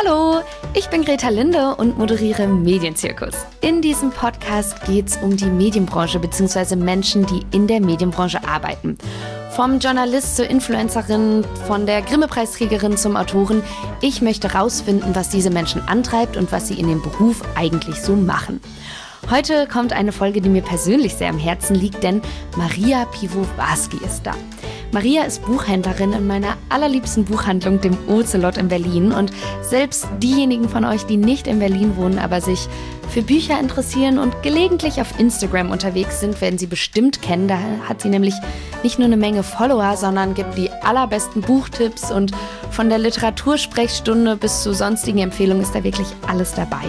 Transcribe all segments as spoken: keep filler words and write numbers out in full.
Hallo, ich bin Greta Linde und moderiere Medienzirkus. In diesem Podcast geht es um die Medienbranche bzw. Menschen, die in der Medienbranche arbeiten. Vom Journalist zur Influencerin, von der Grimme-Preisträgerin zum Autoren. Ich möchte rausfinden, was diese Menschen antreibt und was sie in dem Beruf eigentlich so machen. Heute kommt eine Folge, die mir persönlich sehr am Herzen liegt, denn Maria Piwowarski ist da. Maria ist Buchhändlerin in meiner allerliebsten Buchhandlung, dem Ocelot in Berlin. Und selbst diejenigen von euch, die nicht in Berlin wohnen, aber sich für Bücher interessieren und gelegentlich auf Instagram unterwegs sind, werden sie bestimmt kennen. Da hat sie nämlich nicht nur eine Menge Follower, sondern gibt die allerbesten Buchtipps. Und von der Literatursprechstunde bis zu sonstigen Empfehlungen ist da wirklich alles dabei.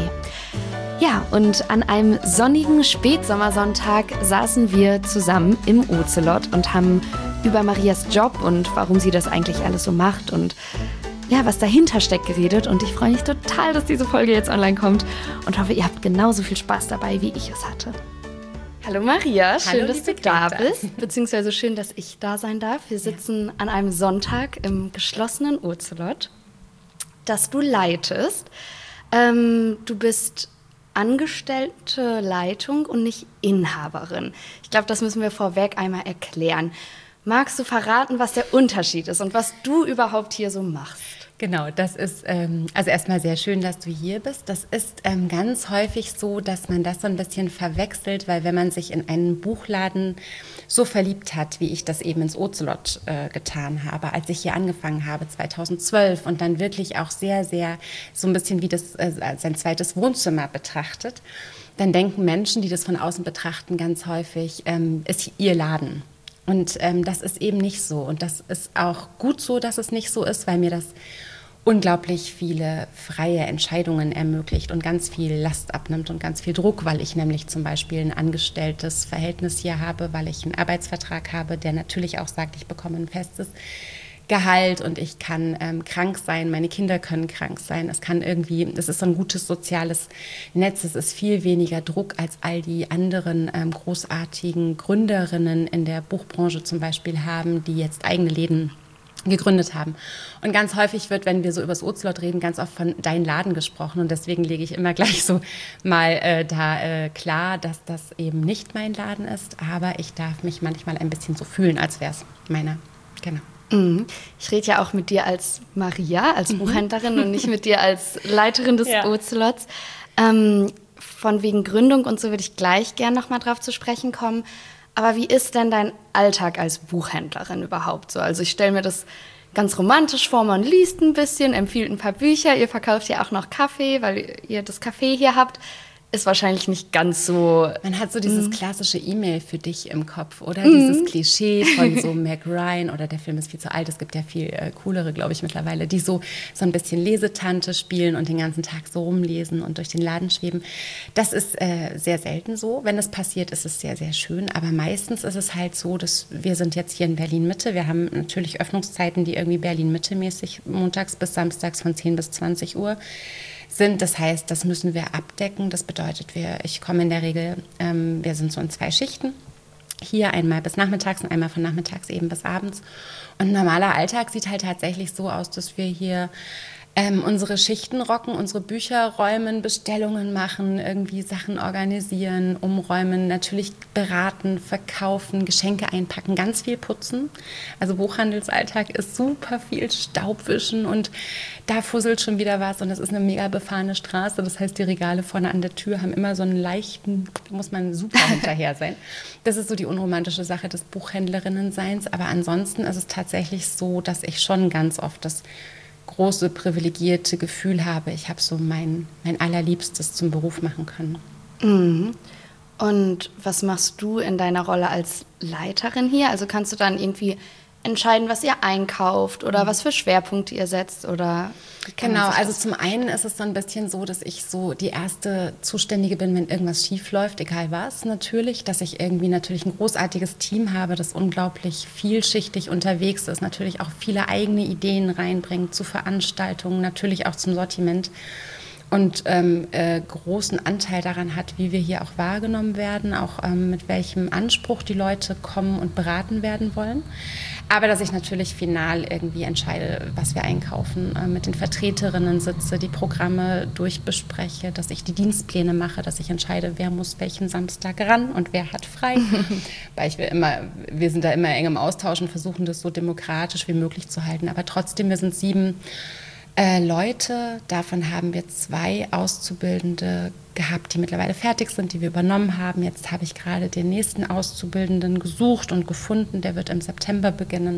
Ja, und an einem sonnigen Spätsommersonntag saßen wir zusammen im Ocelot und haben über Marias Job und warum sie das eigentlich alles so macht und ja, was dahinter steckt geredet. Und ich freue mich total, dass diese Folge jetzt online kommt und hoffe, ihr habt genauso viel Spaß dabei, wie ich es hatte. Hallo Maria, schön, Hallo, dass du da bist, beziehungsweise schön, dass ich da sein darf. Wir sitzen ja. an einem Sonntag im geschlossenen Ocelot, das du leitest. Ähm, du bist angestellte Leitung und nicht Inhaberin. Ich glaube, das müssen wir vorweg einmal erklären. Magst du verraten, was der Unterschied ist und was du überhaupt hier so machst? Genau, das ist ähm, also erstmal sehr schön, dass du hier bist. Das ist ähm, ganz häufig so, dass man das so ein bisschen verwechselt, weil wenn man sich in einen Buchladen so verliebt hat, wie ich das eben ins Ocelot äh, getan habe, als ich hier angefangen habe, zweitausendzwölf und dann wirklich auch sehr, sehr so ein bisschen wie das äh, sein zweites Wohnzimmer betrachtet, dann denken Menschen, die das von außen betrachten, ganz häufig, ähm, ist ihr Laden. Und ähm, das ist eben nicht so. Und das ist auch gut so, dass es nicht so ist, weil mir das unglaublich viele freie Entscheidungen ermöglicht und ganz viel Last abnimmt und ganz viel Druck, weil ich nämlich zum Beispiel ein angestelltes Verhältnis hier habe, weil ich einen Arbeitsvertrag habe, der natürlich auch sagt, ich bekomme ein festes Gehalt und ich kann ähm, krank sein, meine Kinder können krank sein. Es kann irgendwie, es ist so ein gutes soziales Netz, es ist viel weniger Druck als all die anderen ähm, großartigen Gründerinnen in der Buchbranche zum Beispiel haben, die jetzt eigene Läden gegründet haben. Und ganz häufig wird, wenn wir so über das Ocelot reden, ganz oft von dein Laden gesprochen und deswegen lege ich immer gleich so mal äh, da äh, klar, dass das eben nicht mein Laden ist, aber ich darf mich manchmal ein bisschen so fühlen, als wäre es meiner. Genau. Ich rede ja auch mit dir als Maria, als mhm. Buchhändlerin und nicht mit dir als Leiterin des ja. Ocelots. Ähm, von wegen Gründung und so würde ich gleich gern noch mal drauf zu sprechen kommen. Aber wie ist denn dein Alltag als Buchhändlerin überhaupt so? Also ich stelle mir das ganz romantisch vor, man liest ein bisschen, empfiehlt ein paar Bücher, ihr verkauft ja auch noch Kaffee, weil ihr das Café hier habt. Ist wahrscheinlich nicht ganz so... Man hat so dieses klassische E-Mail für dich im Kopf, oder? Mm. Dieses Klischee von so Meg Ryan, oder der Film ist viel zu alt, es gibt ja viel äh, coolere, glaube ich, mittlerweile, die so, so ein bisschen Lesetante spielen und den ganzen Tag so rumlesen und durch den Laden schweben. Das ist äh, sehr selten so. Wenn es passiert, ist es sehr, sehr schön. Aber meistens ist es halt so, dass wir sind jetzt hier in Berlin-Mitte. Wir haben natürlich Öffnungszeiten, die irgendwie Berlin-Mitte-mäßig montags bis samstags von zehn bis zwanzig Uhr sind. Das heißt, das müssen wir abdecken. Das bedeutet, wir, ich komme in der Regel, ähm, wir sind so in zwei Schichten. Hier einmal bis nachmittags und einmal von nachmittags eben bis abends. Und ein normaler Alltag sieht halt tatsächlich so aus, dass wir hier ähm, unsere Schichten rocken, unsere Bücher räumen, Bestellungen machen, irgendwie Sachen organisieren, umräumen, natürlich beraten, verkaufen, Geschenke einpacken, ganz viel putzen. Also Buchhandelsalltag ist super viel Staubwischen und da fusselt schon wieder was und das ist eine mega befahrene Straße. Das heißt, die Regale vorne an der Tür haben immer so einen leichten, da muss man super hinterher sein. Das ist so die unromantische Sache des Buchhändlerinnenseins. Aber ansonsten ist es tatsächlich so, dass ich schon ganz oft das große, privilegierte Gefühl habe, ich habe so mein, mein Allerliebstes zum Beruf machen können. Mhm. Und was machst du in deiner Rolle als Leiterin hier? Also kannst du dann irgendwie entscheiden, was ihr einkauft oder was für Schwerpunkte ihr setzt? Oder genau, also zum einen ist es so ein bisschen so, dass ich so die erste Zuständige bin, wenn irgendwas schief läuft, egal was natürlich, dass ich irgendwie natürlich ein großartiges Team habe, das unglaublich vielschichtig unterwegs ist, natürlich auch viele eigene Ideen reinbringt zu Veranstaltungen, natürlich auch zum Sortiment. und ähm, äh, großen Anteil daran hat, wie wir hier auch wahrgenommen werden, auch ähm, mit welchem Anspruch die Leute kommen und beraten werden wollen. Aber dass ich natürlich final irgendwie entscheide, was wir einkaufen, äh, mit den Vertreterinnen sitze, die Programme durchbespreche, dass ich die Dienstpläne mache, dass ich entscheide, wer muss welchen Samstag ran und wer hat frei. Weil ich will immer, wir sind da immer eng im Austausch und versuchen das so demokratisch wie möglich zu halten. Aber trotzdem, wir sind sieben Äh, Leute, davon haben wir zwei Auszubildende gehabt, die mittlerweile fertig sind, die wir übernommen haben. Jetzt habe ich gerade den nächsten Auszubildenden gesucht und gefunden, der wird im September beginnen.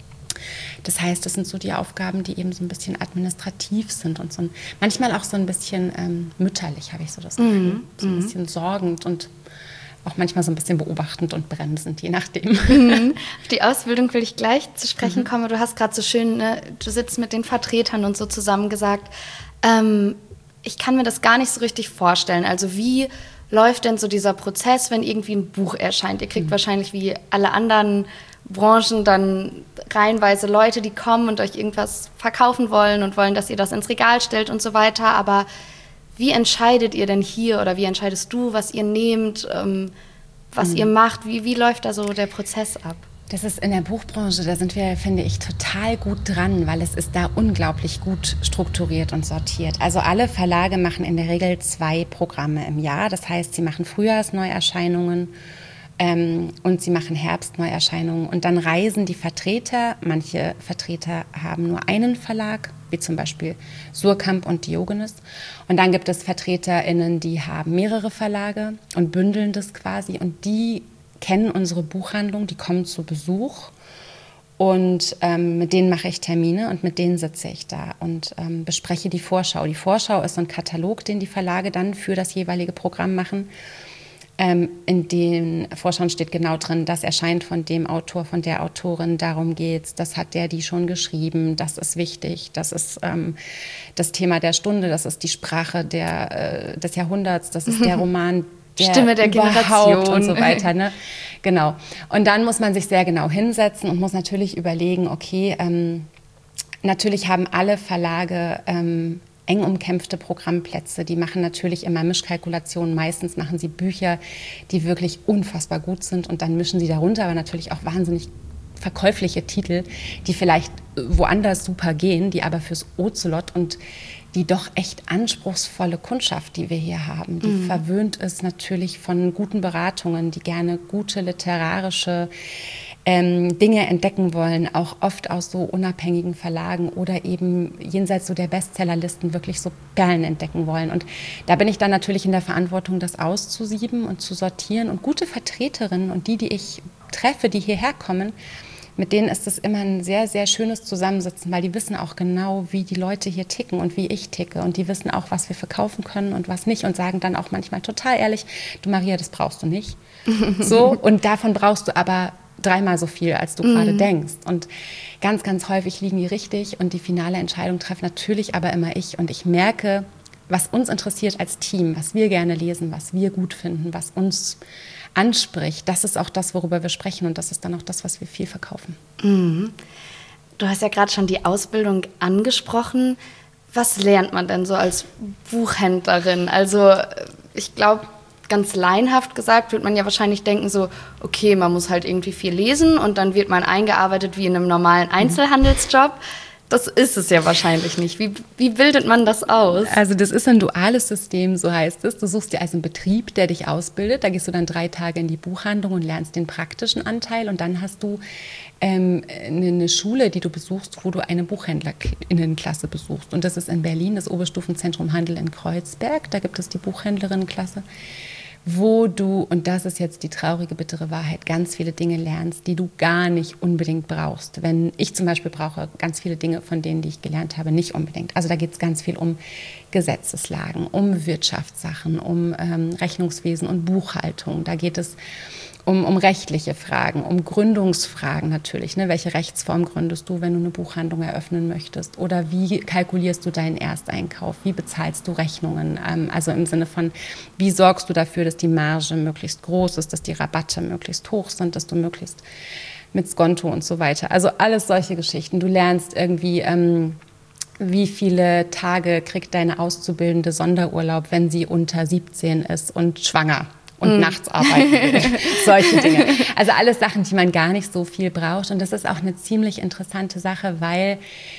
Das heißt, das sind so die Aufgaben, die eben so ein bisschen administrativ sind und so ein, manchmal auch so ein bisschen ähm, mütterlich, habe ich so das Gefühl, mm, so ein mm. bisschen sorgend und auch manchmal so ein bisschen beobachtend und bremsend, je nachdem. Mhm. Auf die Ausbildung will ich gleich zu sprechen mhm. kommen. Du hast gerade so schön, ne, du sitzt mit den Vertretern und so zusammen gesagt, ähm, ich kann mir das gar nicht so richtig vorstellen. Also wie läuft denn so dieser Prozess, wenn irgendwie ein Buch erscheint? Ihr kriegt mhm. wahrscheinlich wie alle anderen Branchen dann reihenweise Leute, die kommen und euch irgendwas verkaufen wollen und wollen, dass ihr das ins Regal stellt und so weiter. Aber wie entscheidet ihr denn hier oder wie entscheidest du, was ihr nehmt, ähm, was mhm. ihr macht? Wie, wie läuft da so der Prozess ab? Das ist in der Buchbranche, da sind wir, finde ich, total gut dran, weil es ist da unglaublich gut strukturiert und sortiert. Also alle Verlage machen in der Regel zwei Programme im Jahr. Das heißt, sie machen Frühjahrsneuerscheinungen ähm, und sie machen Herbstneuerscheinungen. Und dann reisen die Vertreter, manche Vertreter haben nur einen Verlag, wie zum Beispiel Suhrkamp und Diogenes. Und dann gibt es VertreterInnen, die haben mehrere Verlage und bündeln das quasi. Und die kennen unsere Buchhandlung, die kommen zu Besuch. Und ähm, mit denen mache ich Termine und mit denen sitze ich da und ähm, bespreche die Vorschau. Die Vorschau ist so ein Katalog, den die Verlage dann für das jeweilige Programm machen. Ähm, in den Vorschauen steht genau drin, das erscheint von dem Autor, von der Autorin, darum geht's, das hat der die schon geschrieben, das ist wichtig, das ist ähm, das Thema der Stunde, das ist die Sprache der, äh, des Jahrhunderts, das ist der Roman, der Stimme der Generation und so weiter. Ne? Genau. Und dann muss man sich sehr genau hinsetzen und muss natürlich überlegen, okay, ähm, natürlich haben alle Verlage ähm, eng umkämpfte Programmplätze. Die machen natürlich immer Mischkalkulationen. Meistens machen sie Bücher, die wirklich unfassbar gut sind und dann mischen sie darunter aber natürlich auch wahnsinnig verkäufliche Titel, die vielleicht woanders super gehen, die aber fürs Ocelot und die doch echt anspruchsvolle Kundschaft, die wir hier haben, die mhm. verwöhnt ist natürlich von guten Beratungen, die gerne gute literarische Ähm, Dinge entdecken wollen, auch oft aus so unabhängigen Verlagen oder eben jenseits so der Bestsellerlisten wirklich so Perlen entdecken wollen. Und da bin ich dann natürlich in der Verantwortung, das auszusieben und zu sortieren. Und gute Vertreterinnen und die, die ich treffe, die hierher kommen, mit denen ist es immer ein sehr, sehr schönes Zusammensitzen, weil die wissen auch genau, wie die Leute hier ticken und wie ich ticke. Und die wissen auch, was wir verkaufen können und was nicht und sagen dann auch manchmal total ehrlich, du Maria, das brauchst du nicht. So, und davon brauchst du aber dreimal so viel, als du mhm. gerade denkst. Und ganz, ganz häufig liegen die richtig und die finale Entscheidung treffe natürlich aber immer ich. Und ich merke, was uns interessiert als Team, was wir gerne lesen, was wir gut finden, was uns anspricht, das ist auch das, worüber wir sprechen und das ist dann auch das, was wir viel verkaufen. Mhm. Du hast ja gerade schon die Ausbildung angesprochen. Was lernt man denn so als Buchhändlerin? Also ich glaube, ganz laienhaft gesagt, wird man ja wahrscheinlich denken so, okay, man muss halt irgendwie viel lesen und dann wird man eingearbeitet wie in einem normalen Einzelhandelsjob. Das ist es ja wahrscheinlich nicht. Wie, wie bildet man das aus? Also das ist ein duales System, so heißt es. Du suchst dir also einen Betrieb, der dich ausbildet. Da gehst du dann drei Tage in die Buchhandlung und lernst den praktischen Anteil. Und dann hast du ähm, eine Schule, die du besuchst, wo du eine Buchhändlerinnenklasse besuchst. Und das ist in Berlin, das Oberstufenzentrum Handel in Kreuzberg. Da gibt es die Buchhändlerinnenklasse, wo du, und das ist jetzt die traurige, bittere Wahrheit, ganz viele Dinge lernst, die du gar nicht unbedingt brauchst. Wenn ich zum Beispiel brauche ganz viele Dinge von denen, die ich gelernt habe, nicht unbedingt. Also da geht es ganz viel um Gesetzeslagen, um Wirtschaftssachen, um ähm, Rechnungswesen und Buchhaltung. Da geht es um, um rechtliche Fragen, um Gründungsfragen natürlich. Ne? Welche Rechtsform gründest du, wenn du eine Buchhandlung eröffnen möchtest? Oder wie kalkulierst du deinen Ersteinkauf? Wie bezahlst du Rechnungen? Ähm, also im Sinne von, wie sorgst du dafür, dass die Marge möglichst groß ist, dass die Rabatte möglichst hoch sind, dass du möglichst mit Skonto und so weiter. Also alles solche Geschichten. Du lernst irgendwie ähm, wie viele Tage kriegt deine Auszubildende Sonderurlaub, wenn sie unter siebzehn ist und schwanger und mm. nachts arbeiten will. Solche Dinge. Also alles Sachen, die man gar nicht so viel braucht. Und das ist auch eine ziemlich interessante Sache, weil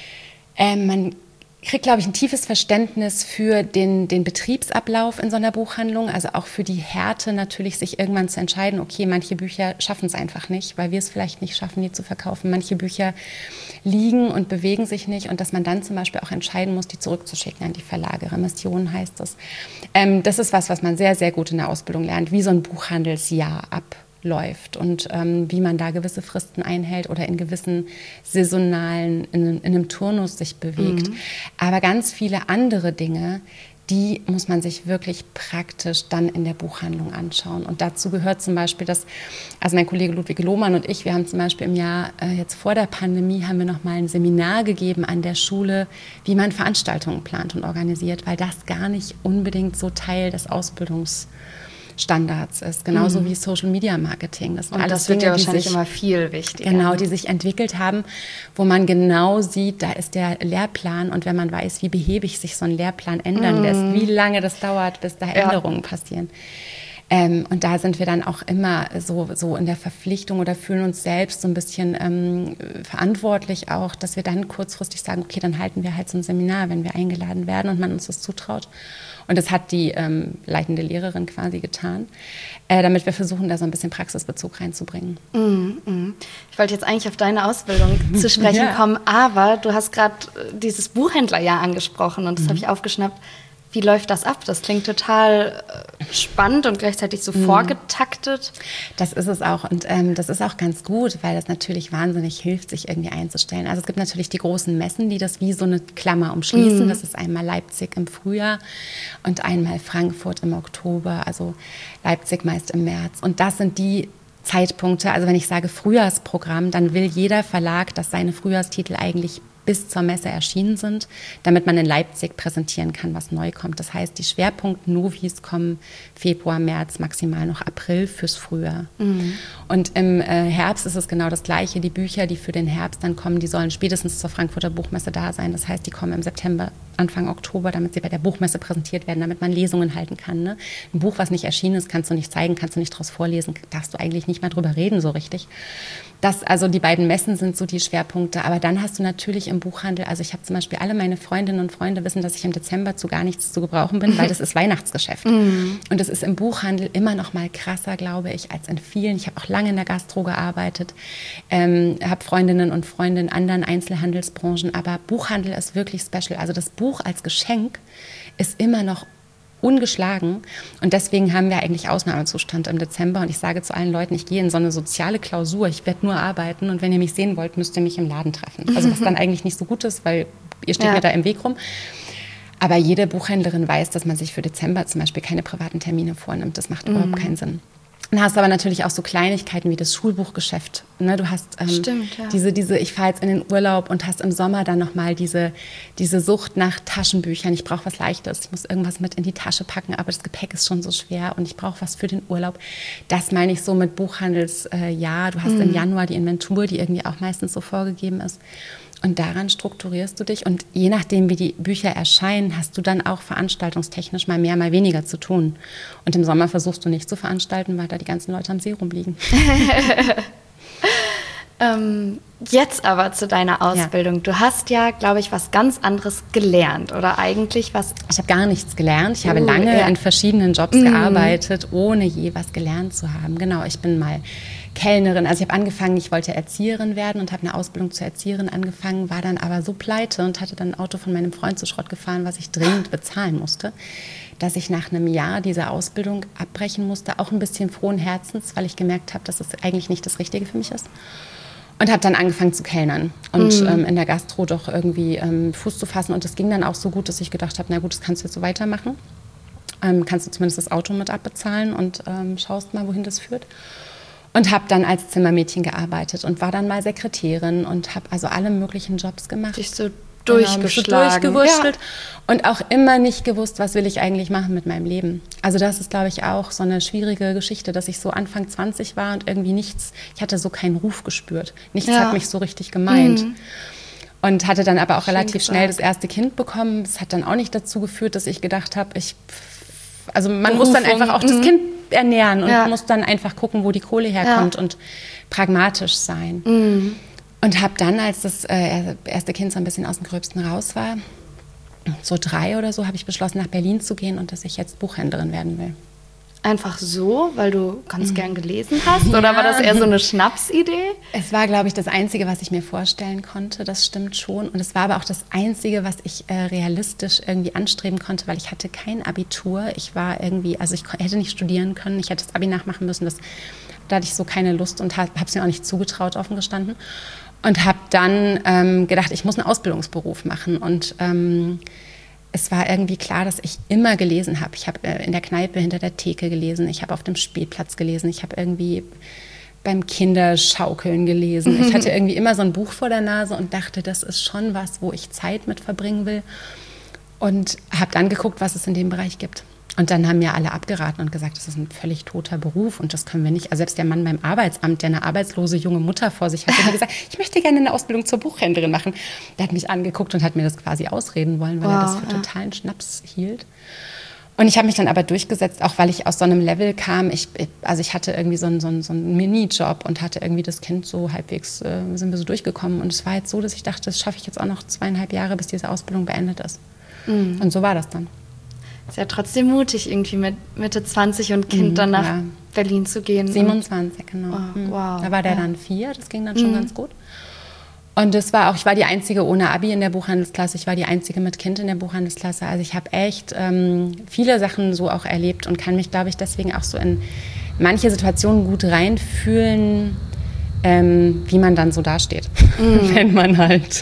äh, man kriegt, glaube ich, ein tiefes Verständnis für den, den Betriebsablauf in so einer Buchhandlung, also auch für die Härte natürlich, sich irgendwann zu entscheiden, okay, manche Bücher schaffen es einfach nicht, weil wir es vielleicht nicht schaffen, die zu verkaufen. Manche Bücher liegen und bewegen sich nicht und dass man dann zum Beispiel auch entscheiden muss, die zurückzuschicken an die Verlage. Remission heißt das. Ähm, das ist was, was man sehr, sehr gut in der Ausbildung lernt, wie so ein Buchhandelsjahr ab. läuft und ähm, wie man da gewisse Fristen einhält oder in gewissen saisonalen, in, in einem Turnus sich bewegt. Mhm. Aber ganz viele andere Dinge, die muss man sich wirklich praktisch dann in der Buchhandlung anschauen. Und dazu gehört zum Beispiel, dass, also mein Kollege Ludwig Lohmann und ich, wir haben zum Beispiel im Jahr, äh, jetzt vor der Pandemie, haben wir noch mal ein Seminar gegeben an der Schule, wie man Veranstaltungen plant und organisiert, weil das gar nicht unbedingt so Teil des Ausbildungs Standards ist, genauso mhm. wie Social Media Marketing. Das sind und alles das wird Dinge, ja wahrscheinlich sich, immer viel wichtiger. Genau, die sich entwickelt haben, wo man genau sieht, da ist der Lehrplan und wenn man weiß, wie behäbig sich so ein Lehrplan ändern mhm. lässt, wie lange das dauert, bis da Änderungen ja. passieren. Ähm, und da sind wir dann auch immer so, so in der Verpflichtung oder fühlen uns selbst so ein bisschen ähm, verantwortlich auch, dass wir dann kurzfristig sagen, okay, dann halten wir halt so ein Seminar, wenn wir eingeladen werden und man uns das zutraut. Und das hat die ähm, leitende Lehrerin quasi getan, äh, damit wir versuchen, da so ein bisschen Praxisbezug reinzubringen. Mm, mm. Ich wollte jetzt eigentlich auf deine Ausbildung zu sprechen ja. kommen, aber du hast gerade dieses Buchhändlerjahr angesprochen und das mhm. habe ich aufgeschnappt. Wie läuft das ab? Das klingt total spannend und gleichzeitig so mhm. vorgetaktet. Das ist es auch und ähm, das ist auch ganz gut, weil das natürlich wahnsinnig hilft, sich irgendwie einzustellen. Also es gibt natürlich die großen Messen, die das wie so eine Klammer umschließen. Mhm. Das ist einmal Leipzig im Frühjahr und einmal Frankfurt im Oktober, also Leipzig meist im März. Und das sind die Zeitpunkte, also wenn ich sage Frühjahrsprogramm, dann will jeder Verlag, dass seine Frühjahrstitel eigentlich bis zur Messe erschienen sind, damit man in Leipzig präsentieren kann, was neu kommt. Das heißt, die Schwerpunkt-Novis kommen Februar, März, maximal noch April fürs Frühjahr. Mhm. Und im äh, Herbst ist es genau das Gleiche. Die Bücher, die für den Herbst dann kommen, die sollen spätestens zur Frankfurter Buchmesse da sein. Das heißt, die kommen im September, Anfang Oktober, damit sie bei der Buchmesse präsentiert werden, damit man Lesungen halten kann. Ne? Ein Buch, was nicht erschienen ist, kannst du nicht zeigen, kannst du nicht draus vorlesen, darfst du eigentlich nicht mal drüber reden so richtig. Das, also die beiden Messen sind so die Schwerpunkte. Aber dann hast du natürlich im Buchhandel, also ich habe zum Beispiel alle meine Freundinnen und Freunde wissen, dass ich im Dezember zu gar nichts zu gebrauchen bin, weil das ist Weihnachtsgeschäft. Mhm. Und das ist im Buchhandel immer noch mal krasser, glaube ich, als in vielen. Ich habe auch lange in der Gastro gearbeitet, ähm, habe Freundinnen und Freunde in anderen Einzelhandelsbranchen, aber Buchhandel ist wirklich special. Also das Buch als Geschenk ist immer noch ungeschlagen und deswegen haben wir eigentlich Ausnahmezustand im Dezember und ich sage zu allen Leuten, ich gehe in so eine soziale Klausur, ich werde nur arbeiten und wenn ihr mich sehen wollt, müsst ihr mich im Laden treffen. Also was dann eigentlich nicht so gut ist, weil ihr steht ja. mir da im Weg rum. Aber jede Buchhändlerin weiß, dass man sich für Dezember zum Beispiel keine privaten Termine vornimmt. Das macht mhm. überhaupt keinen Sinn. Dann hast du aber natürlich auch so Kleinigkeiten wie das Schulbuchgeschäft. Ne, du hast ähm, Stimmt, ja. diese, diese, ich fahre jetzt in den Urlaub und hast im Sommer dann nochmal diese, diese Sucht nach Taschenbüchern. Ich brauche was Leichtes, ich muss irgendwas mit in die Tasche packen, aber das Gepäck ist schon so schwer und ich brauche was für den Urlaub. Das meine ich so mit Buchhandelsjahr. Äh, ja. Du hast mhm. im Januar die Inventur, die irgendwie auch meistens so vorgegeben ist. Und daran strukturierst du dich und je nachdem, wie die Bücher erscheinen, hast du dann auch veranstaltungstechnisch mal mehr, mal weniger zu tun. Und im Sommer versuchst du nicht zu veranstalten, weil da die ganzen Leute am See rumliegen. ähm, jetzt aber zu deiner Ausbildung. Ja. Du hast ja, glaube ich, was ganz anderes gelernt oder eigentlich was... Ich habe gar nichts gelernt. Ich habe uh, lange ja. in verschiedenen Jobs mm. gearbeitet, ohne je was gelernt zu haben. Genau, ich bin mal Kellnerin. Also ich habe angefangen, ich wollte Erzieherin werden und habe eine Ausbildung zur Erzieherin angefangen, war dann aber so pleite und hatte dann ein Auto von meinem Freund zu Schrott gefahren, was ich dringend bezahlen musste, dass ich nach einem Jahr diese Ausbildung abbrechen musste, auch ein bisschen frohen Herzens, weil ich gemerkt habe, dass es eigentlich nicht das Richtige für mich ist. Und habe dann angefangen zu kellnern und mhm. ähm, in der Gastro doch irgendwie ähm, Fuß zu fassen. Und das ging dann auch so gut, dass ich gedacht habe, na gut, das kannst du jetzt so weitermachen. Ähm, kannst du zumindest das Auto mit abbezahlen und ähm, schaust mal, wohin das führt. Und habe dann als Zimmermädchen gearbeitet und war dann mal Sekretärin und habe also alle möglichen Jobs gemacht. Dich so durchgeschlagen. Genau, durchgewurschtelt ja. Und auch immer nicht gewusst, was will ich eigentlich machen mit meinem Leben. Also das ist, glaube ich, auch so eine schwierige Geschichte, dass ich so Anfang zwanzig war und irgendwie nichts, ich hatte so keinen Ruf gespürt. Nichts ja. hat mich so richtig gemeint. Mhm. Und hatte dann aber auch Schön relativ gesagt. schnell das erste Kind bekommen. Das hat dann auch nicht dazu geführt, dass ich gedacht habe, ich, also man Berufung. muss dann einfach auch das Mhm. Kind ernähren und Ja. muss dann einfach gucken, wo die Kohle herkommt Ja. und pragmatisch sein. Mhm. Und habe dann, als das äh, erste Kind so ein bisschen aus dem Gröbsten raus war, so drei oder so, habe ich beschlossen, nach Berlin zu gehen und dass ich jetzt Buchhändlerin werden will. Einfach so, weil du ganz gern gelesen hast? Oder Ja. war das eher so eine Schnapsidee? Es war, glaube ich, das Einzige, was ich mir vorstellen konnte, das stimmt schon. Und es war aber auch das Einzige, was ich äh, realistisch irgendwie anstreben konnte, weil ich hatte kein Abitur. Ich war irgendwie, also ich ko- hätte nicht studieren können, ich hätte das Abi nachmachen müssen. Das, da hatte ich so keine Lust und habe es mir auch nicht zugetraut, offen gestanden. Und habe dann ähm, gedacht, ich muss einen Ausbildungsberuf machen. Und ähm, es war irgendwie klar, dass ich immer gelesen habe. Ich habe äh, in der Kneipe hinter der Theke gelesen, ich habe auf dem Spielplatz gelesen, ich habe irgendwie beim Kinderschaukeln gelesen. Ich hatte irgendwie immer so ein Buch vor der Nase und dachte, das ist schon was, wo ich Zeit mit verbringen will. Und habe dann geguckt, was es in dem Bereich gibt. Und dann haben mir alle abgeraten und gesagt, das ist ein völlig toter Beruf und das können wir nicht. Also selbst der Mann beim Arbeitsamt, der eine arbeitslose junge Mutter vor sich hat, hat gesagt, ich möchte gerne eine Ausbildung zur Buchhändlerin machen. Der hat mich angeguckt und hat mir das quasi ausreden wollen, weil Wow, er das für ja. totalen Schnaps hielt. Und ich habe mich dann aber durchgesetzt, auch weil ich aus so einem Level kam. Ich, also ich hatte irgendwie so einen, so einen, so einen Mini-Job und hatte irgendwie das Kind so halbwegs, äh, sind wir so durchgekommen. Und es war jetzt so, dass ich dachte, das schaffe ich jetzt auch noch zweieinhalb Jahre, bis diese Ausbildung beendet ist. Mhm. Und so war das dann. Ist ja trotzdem mutig, irgendwie mit Mitte zwanzig und Kind Mhm, dann nach ja. Berlin zu gehen. siebenundzwanzig, genau. Oh, Mhm. wow, Da war der ja. dann vier, das ging dann schon ganz gut. Und das war auch, ich war die Einzige ohne Abi in der Buchhandelsklasse, ich war die Einzige mit Kind in der Buchhandelsklasse. Also ich habe echt ähm, viele Sachen so auch erlebt und kann mich, glaube ich, deswegen auch so in manche Situationen gut reinfühlen, ähm, wie man dann so dasteht, Mhm. wenn man halt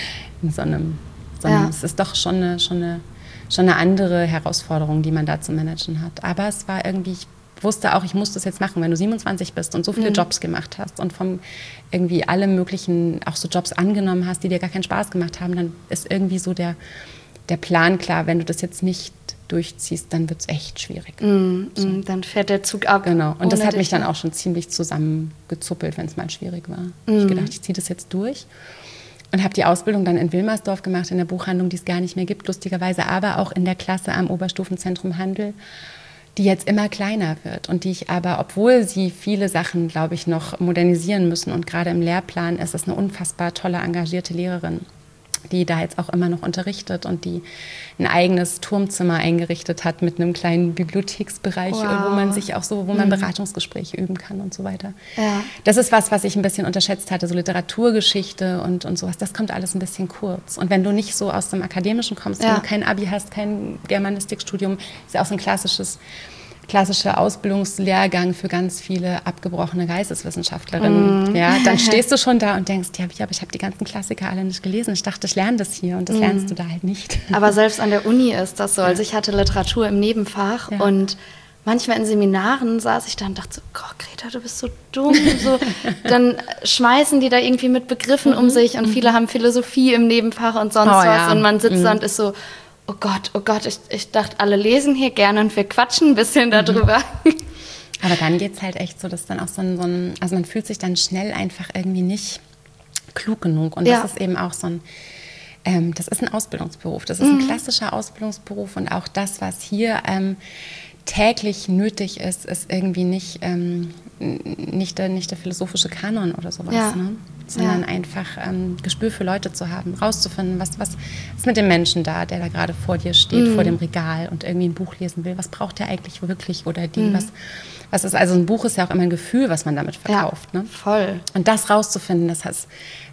in so einem, so einem Ja. es ist doch schon eine, schon eine schon eine andere Herausforderung, die man da zu managen hat. Aber es war irgendwie, ich wusste auch, ich muss das jetzt machen, wenn du siebenundzwanzig bist und so viele Mhm. Jobs gemacht hast und vom irgendwie alle möglichen, auch so Jobs angenommen hast, die dir gar keinen Spaß gemacht haben, dann ist irgendwie so der, der Plan klar, wenn du das jetzt nicht durchziehst, dann wird es echt schwierig. Mhm. Mhm. Dann fährt der Zug ab. Genau. Und das ohne hat mich dich, dann ne? auch schon ziemlich zusammengezuppelt, wenn es mal schwierig war. Mhm. Ich gedacht, ich ziehe das jetzt durch. Und habe die Ausbildung dann in Wilmersdorf gemacht, in der Buchhandlung, die es gar nicht mehr gibt, lustigerweise, aber auch in der Klasse am Oberstufenzentrum Handel, die jetzt immer kleiner wird und die ich aber, obwohl sie viele Sachen, glaube ich, noch modernisieren müssen und gerade im Lehrplan ist es eine unfassbar tolle, engagierte Lehrerin, die da jetzt auch immer noch unterrichtet und die ein eigenes Turmzimmer eingerichtet hat mit einem kleinen Bibliotheksbereich, Wow. wo man sich auch so, wo man Beratungsgespräche üben kann und so weiter. Ja. Das ist was, was ich ein bisschen unterschätzt hatte, so Literaturgeschichte und, und sowas, das kommt alles ein bisschen kurz. Und wenn du nicht so aus dem Akademischen kommst, Ja. wenn du kein Abi hast, kein Germanistikstudium, ist ja auch so ein klassisches klassischer Ausbildungslehrgang für ganz viele abgebrochene Geisteswissenschaftlerinnen. Mm. Ja, dann stehst du schon da und denkst, ja, aber ich habe die ganzen Klassiker alle nicht gelesen. Ich dachte, ich lerne das hier und das Mm. lernst du da halt nicht. Aber selbst an der Uni ist das so. Also ich hatte Literatur im Nebenfach Ja. und manchmal in Seminaren saß ich da und dachte so, Gott, Greta, du bist so dumm. So, dann schmeißen die da irgendwie mit Begriffen um sich und viele haben Philosophie im Nebenfach und sonst Oh, was. ja. Und man sitzt Mhm. da und ist so, oh Gott, oh Gott, ich, ich dachte, alle lesen hier gerne und wir quatschen ein bisschen darüber. Aber dann geht es halt echt so, dass dann auch so ein, so ein, also man fühlt sich dann schnell einfach irgendwie nicht klug genug. Und Ja. das ist eben auch so ein, ähm, das ist ein Ausbildungsberuf. Das ist ein klassischer Ausbildungsberuf und auch das, was hier ähm, täglich nötig ist, ist irgendwie nicht, ähm, nicht, der, nicht der philosophische Kanon oder sowas, Ja. ne? Sondern Ja. einfach ähm, Gespür für Leute zu haben, rauszufinden, was, was ist mit dem Menschen da, der da gerade vor dir steht, Mhm. vor dem Regal und irgendwie ein Buch lesen will. Was braucht der eigentlich wirklich oder die? Mhm. Was, was ist, also ein Buch ist ja auch immer ein Gefühl, was man damit verkauft. Ja, Ne? voll. Und das rauszufinden, das hat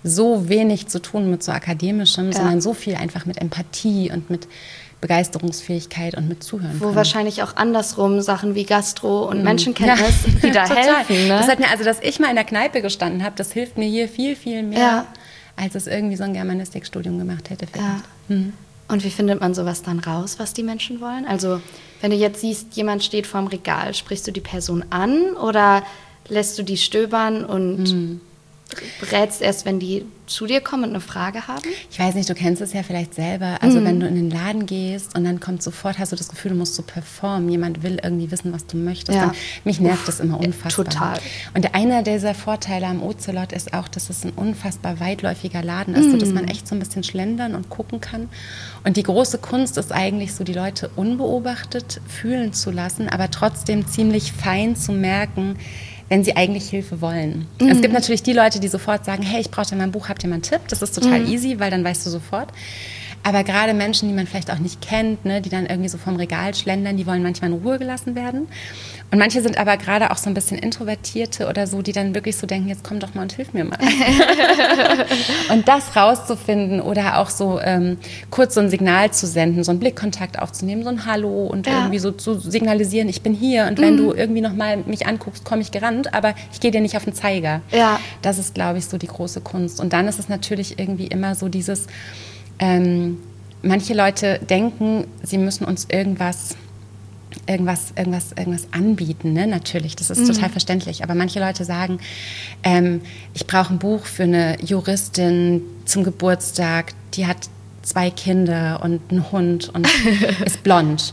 so wenig zu tun mit so Akademischem, Ja. sondern so viel einfach mit Empathie und mit Begeisterungsfähigkeit und mit Zuhören Wo können. wahrscheinlich auch andersrum Sachen wie Gastro und Menschenkenntnis Ja, wieder total. helfen. Ne? Das hat mir, also, dass ich mal in der Kneipe gestanden habe, das hilft mir hier viel, viel mehr, Ja. als es irgendwie so ein Germanistikstudium gemacht hätte. Ja. vielleicht. Mhm. Und wie findet man sowas dann raus, was die Menschen wollen? Also, wenn du jetzt siehst, jemand steht vorm Regal, sprichst du die Person an oder lässt du die stöbern und rätst erst, wenn die zu dir kommen und eine Frage haben? Ich weiß nicht, du kennst es ja vielleicht selber. Also Mhm. wenn du in den Laden gehst und dann kommt sofort, hast du das Gefühl, du musst so performen. Jemand will irgendwie wissen, was du möchtest. Ja. Dann, mich nervt das immer unfassbar. Total. Und einer dieser Vorteile am Ocelot ist auch, dass es ein unfassbar weitläufiger Laden ist, mhm. sodass man echt so ein bisschen schlendern und gucken kann. Und die große Kunst ist eigentlich so, die Leute unbeobachtet fühlen zu lassen, aber trotzdem ziemlich fein zu merken, wenn sie eigentlich Hilfe wollen. Mhm. Es gibt natürlich die Leute, die sofort sagen, hey, ich brauche da mal ein Buch, habt ihr mal einen Tipp? Das ist total mhm. easy, weil dann weißt du sofort. Aber gerade Menschen, die man vielleicht auch nicht kennt, ne, die dann irgendwie so vom Regal schlendern, die wollen manchmal in Ruhe gelassen werden. Und manche sind aber gerade auch so ein bisschen Introvertierte oder so, die dann wirklich so denken, jetzt komm doch mal und hilf mir mal. Und das rauszufinden oder auch so ähm, kurz so ein Signal zu senden, so einen Blickkontakt aufzunehmen, so ein Hallo und ja. irgendwie so zu signalisieren, ich bin hier und wenn mhm. du irgendwie nochmal mich anguckst, komme ich gerannt, aber ich gehe dir nicht auf den Zeiger. Ja. Das ist, glaube ich, so die große Kunst. Und dann ist es natürlich irgendwie immer so dieses, ähm, manche Leute denken, sie müssen uns irgendwas Irgendwas, irgendwas, irgendwas anbieten, ne? Natürlich, das ist mhm. total verständlich. Aber manche Leute sagen, ähm, ich brauche ein Buch für eine Juristin zum Geburtstag, die hat zwei Kinder und einen Hund und ist blond.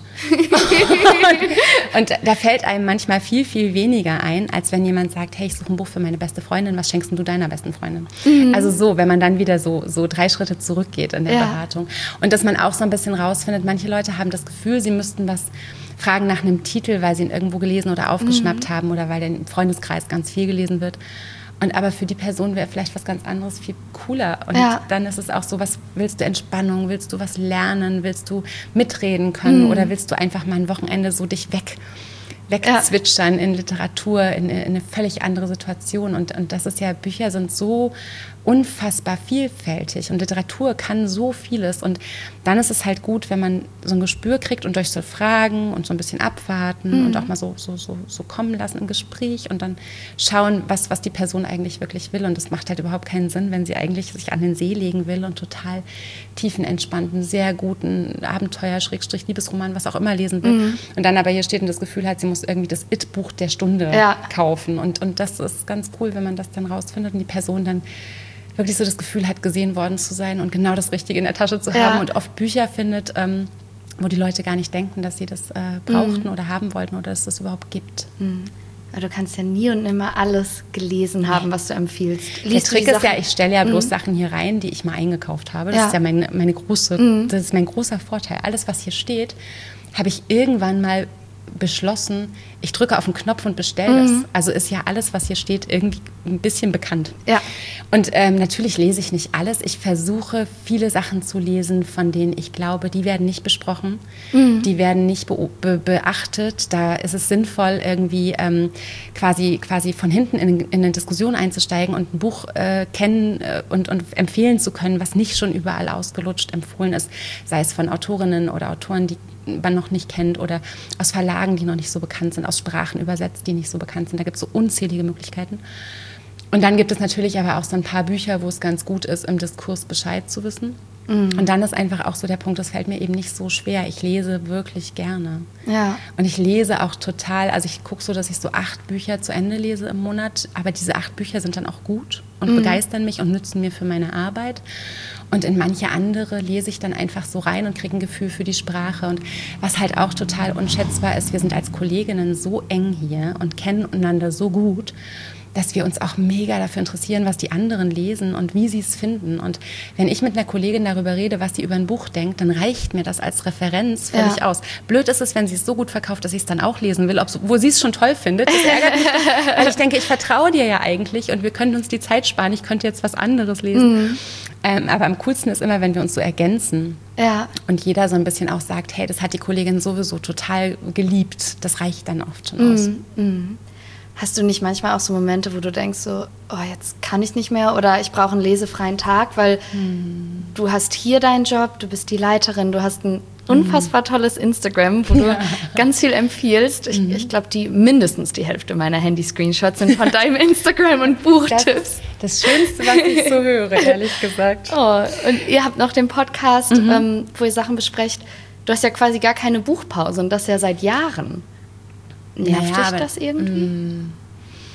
und, und da fällt einem manchmal viel, viel weniger ein, als wenn jemand sagt, hey, ich suche ein Buch für meine beste Freundin, was schenkst du deiner besten Freundin? Mhm. Also so, wenn man dann wieder so, so drei Schritte zurückgeht in der ja. Beratung. Und dass man auch so ein bisschen rausfindet, manche Leute haben das Gefühl, sie müssten was fragen nach einem Titel, weil sie ihn irgendwo gelesen oder aufgeschnappt mhm. haben oder weil der im Freundeskreis ganz viel gelesen wird. Und aber für die Person wäre vielleicht was ganz anderes viel cooler. Und ja. dann ist es auch so, was willst du Entspannung, willst du was lernen, willst du mitreden können mhm. oder willst du einfach mal ein Wochenende so dich weg wegzwitschern ja. in Literatur, in, in eine völlig andere Situation. Und, und das ist ja, Bücher sind so unfassbar vielfältig und Literatur kann so vieles. Und dann ist es halt gut, wenn man so ein Gespür kriegt und durch so Fragen und so ein bisschen abwarten mhm. und auch mal so, so, so, so kommen lassen im Gespräch und dann schauen, was, was die Person eigentlich wirklich will. Und das macht halt überhaupt keinen Sinn, wenn sie eigentlich sich an den See legen will und total tiefenentspannten, sehr guten Abenteuer, Schrägstrich, Liebesroman, was auch immer lesen will. Mhm. Und dann aber hier steht und das Gefühl hat, sie muss irgendwie das It-Buch der Stunde ja. kaufen. Und, und das ist ganz cool, wenn man das dann rausfindet und die Person dann wirklich so das Gefühl hat, gesehen worden zu sein und genau das Richtige in der Tasche zu ja. haben und oft Bücher findet, ähm, wo die Leute gar nicht denken, dass sie das äh, brauchten mhm. oder haben wollten oder dass es das überhaupt gibt. Mhm. Aber du kannst ja nie und nimmer alles gelesen haben, was du empfiehlst. Liest der Trick ist ja, ich stelle ja bloß mhm. Sachen hier rein, die ich mal eingekauft habe. Das ja. ist ja meine, meine große, mhm. das ist mein großer Vorteil. Alles, was hier steht, habe ich irgendwann mal beschlossen, ich drücke auf den Knopf und bestelle mhm. das. Also ist ja alles, was hier steht, irgendwie ein bisschen bekannt. Ja. Und ähm, natürlich lese ich nicht alles. Ich versuche, viele Sachen zu lesen, von denen ich glaube, die werden nicht besprochen, mhm. die werden nicht be- be- beachtet. Da ist es sinnvoll, irgendwie ähm, quasi, quasi von hinten in, in eine Diskussion einzusteigen und ein Buch äh, kennen äh, und, und empfehlen zu können, was nicht schon überall ausgelutscht empfohlen ist, sei es von Autorinnen oder Autoren, die man noch nicht kennt oder aus Verlagen, die noch nicht so bekannt sind, aus Sprachen übersetzt, die nicht so bekannt sind. Da gibt es so unzählige Möglichkeiten. Und dann gibt es natürlich aber auch so ein paar Bücher, wo es ganz gut ist, im Diskurs Bescheid zu wissen. Mhm. Und dann ist einfach auch so der Punkt, das fällt mir eben nicht so schwer. Ich lese wirklich gerne. Ja. Und ich lese auch total, also ich gucke so, dass ich so acht Bücher zu Ende lese im Monat, aber diese acht Bücher sind dann auch gut und mhm. begeistern mich und nützen mir für meine Arbeit. Und in manche andere lese ich dann einfach so rein und kriege ein Gefühl für die Sprache. Und was halt auch total unschätzbar ist, wir sind als Kolleginnen so eng hier und kennen einander so gut, dass wir uns auch mega dafür interessieren, was die anderen lesen und wie sie es finden. Und wenn ich mit einer Kollegin darüber rede, was sie über ein Buch denkt, dann reicht mir das als Referenz völlig ja. aus. Blöd ist es, wenn sie es so gut verkauft, dass ich es dann auch lesen will, obwohl sie es schon toll findet. Das ärgert mich, weil ich denke, ich vertraue dir ja eigentlich und wir können uns die Zeit sparen. Ich könnte jetzt was anderes lesen. Mhm. Ähm, aber am coolsten ist immer, wenn wir uns so ergänzen. Ja. Und jeder so ein bisschen auch sagt, hey, das hat die Kollegin sowieso total geliebt. Das reicht dann oft schon aus. Mhm. Mhm. Hast du nicht manchmal auch so Momente, wo du denkst so, oh, jetzt kann ich nicht mehr oder ich brauche einen lesefreien Tag, weil hm. du hast hier deinen Job, du bist die Leiterin, du hast ein unfassbar tolles Instagram, wo du ja. ganz viel empfiehlst. Ich, mhm. ich glaube, die mindestens die Hälfte meiner Handy-Screenshots sind von deinem Instagram und Buchtipps. Das, das Schönste, was ich so höre, ehrlich gesagt. Oh, und ihr habt noch den Podcast, mhm. ähm, wo ihr Sachen besprecht. Du hast ja quasi gar keine Buchpause und das ja seit Jahren. Nervt naja, dich das irgendwie? Mh,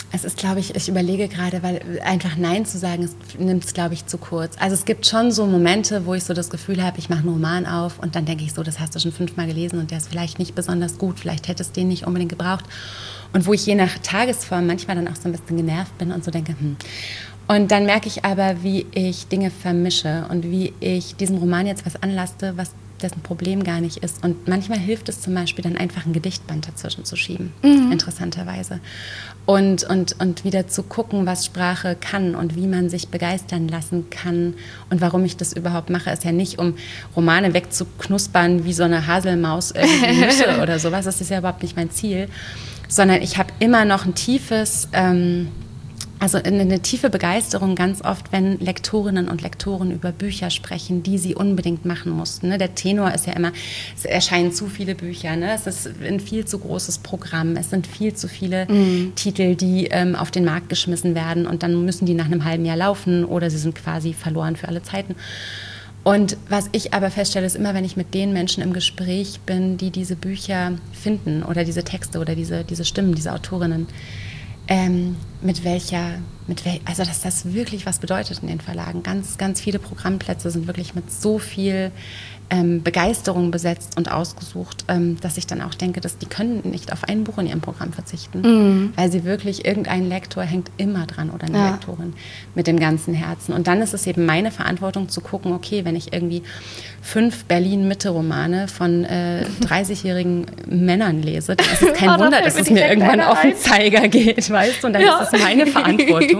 Es ist, glaube ich, ich überlege gerade, weil einfach Nein zu sagen, nimmt es, glaube ich, zu kurz. Also es gibt schon so Momente, wo ich so das Gefühl habe, ich mache einen Roman auf und dann denke ich so, das hast du schon fünfmal gelesen und der ist vielleicht nicht besonders gut, vielleicht hättest du den nicht unbedingt gebraucht. Und wo ich je nach Tagesform manchmal dann auch so ein bisschen genervt bin und so denke, hm. Und dann merke ich aber, wie ich Dinge vermische und wie ich diesem Roman jetzt was anlaste, was dessen Problem gar nicht ist. Und manchmal hilft es zum Beispiel dann einfach ein Gedichtband dazwischen zu schieben, mhm. interessanterweise. Und, und, und wieder zu gucken, was Sprache kann und wie man sich begeistern lassen kann. Und warum ich das überhaupt mache, ist ja nicht, um Romane wegzuknuspern wie so eine Haselmaus irgendwie Nüsse oder sowas. Das ist ja überhaupt nicht mein Ziel. Sondern ich habe immer noch ein tiefes... Ähm, Also eine tiefe Begeisterung ganz oft, wenn Lektorinnen und Lektoren über Bücher sprechen, die sie unbedingt machen mussten. Der Tenor ist ja immer, es erscheinen zu viele Bücher, ne? Es ist ein viel zu großes Programm, es sind viel zu viele mhm. Titel, die ähm, auf den Markt geschmissen werden und dann müssen die nach einem halben Jahr laufen oder sie sind quasi verloren für alle Zeiten. Und was ich aber feststelle, ist immer, wenn ich mit den Menschen im Gespräch bin, die diese Bücher finden oder diese Texte oder diese, diese Stimmen, diese Autorinnen, Ähm, mit welcher, mit wel, also dass das wirklich was bedeutet in den Verlagen. Ganz, ganz viele Programmplätze sind wirklich mit so viel ähm, Begeisterung besetzt und ausgesucht, ähm, dass ich dann auch denke, dass die können nicht auf ein Buch in ihrem Programm verzichten, mhm. weil sie wirklich, irgendein Lektor hängt immer dran oder eine ja. Lektorin mit dem ganzen Herzen. Und dann ist es eben meine Verantwortung zu gucken, okay, wenn ich irgendwie fünf Berlin-Mitte-Romane von äh, dreißigjährigen Männern lese, dann ist es kein oh, Wunder, dass es mir irgendwann auf den Zeiger geht, weißt du? Und dann ja. ist es meine Verantwortung,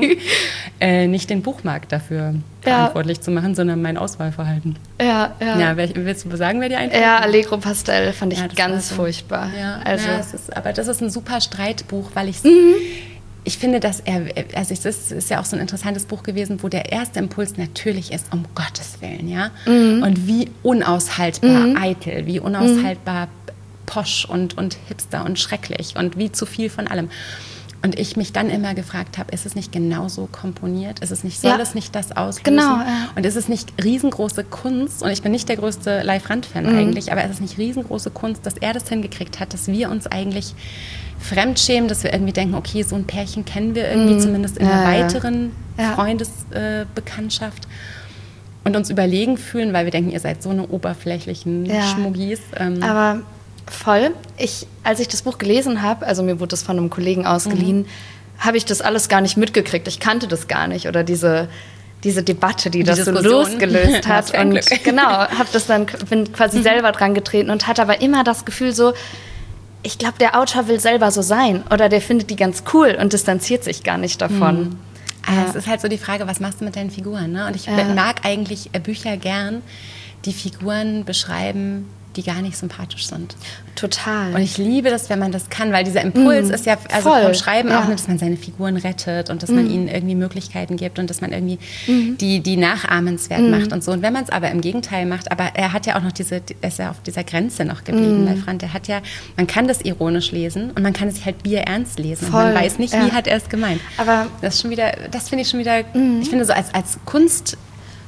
äh, nicht den Buchmarkt dafür ja. verantwortlich zu machen, sondern mein Auswahlverhalten. Ja, ja. ja wer, willst du sagen, wer dir einfällt? Ja, Allegro Pastel fand ich ja, ganz so furchtbar. Ja, also, ja, es ist, aber das ist ein super Streitbuch, weil ich mhm. ich finde, dass er, also es ist, ist ja auch so ein interessantes Buch gewesen, wo der erste Impuls natürlich ist, um Gottes Willen, ja. Mhm. Und wie unaushaltbar mhm. eitel, wie unaushaltbar mhm. posch und, und hipster und schrecklich und wie zu viel von allem. Und ich mich dann immer gefragt habe, ist es nicht genauso komponiert? Ist es nicht, soll ja. es nicht das auslösen? Genau, ja. Und ist es nicht riesengroße Kunst? Und ich bin nicht der größte Leif Rand-Fan mhm. eigentlich, aber ist es nicht riesengroße Kunst, dass er das hingekriegt hat, dass wir uns eigentlich fremdschämen, dass wir irgendwie denken, okay, so ein Pärchen kennen wir irgendwie mhm. zumindest in ja, einer weiteren ja. Freundesbekanntschaft äh, und uns überlegen fühlen, weil wir denken, ihr seid so eine oberflächlichen ja. Schmuggis. Ähm, aber voll. Ich, als ich das Buch gelesen habe, also mir wurde das von einem Kollegen ausgeliehen, mhm. habe ich das alles gar nicht mitgekriegt. Ich kannte das gar nicht oder diese, diese Debatte, die, die das Diskussion. so losgelöst hat. Und Glück. genau, habe das dann, bin quasi mhm. selber dran getreten und hatte aber immer das Gefühl so, ich glaube, der Autor will selber so sein oder der findet die ganz cool und distanziert sich gar nicht davon. Mhm. Ja. Es ist halt so die Frage, was machst du mit deinen Figuren? Ne? Und ich ja. mag eigentlich Bücher gern, die Figuren beschreiben, die gar nicht sympathisch sind. Total. Und ich liebe das, wenn man das kann, weil dieser Impuls mm, ist ja, also voll. vom Schreiben ja. auch, dass man seine Figuren rettet und dass mm. man ihnen irgendwie Möglichkeiten gibt und dass man irgendwie mm. die, die nachahmenswert mm. macht und so. Und wenn man es aber im Gegenteil macht, aber er hat ja auch noch diese, er ist ja auf dieser Grenze noch geblieben, mm. Leif Rand, der hat ja, man kann das ironisch lesen und man kann es halt bierernst lesen. Voll. Und man weiß nicht, ja. wie hat er es gemeint. Aber das ist schon wieder, das finde ich schon wieder, mm. ich finde so als, als Kunst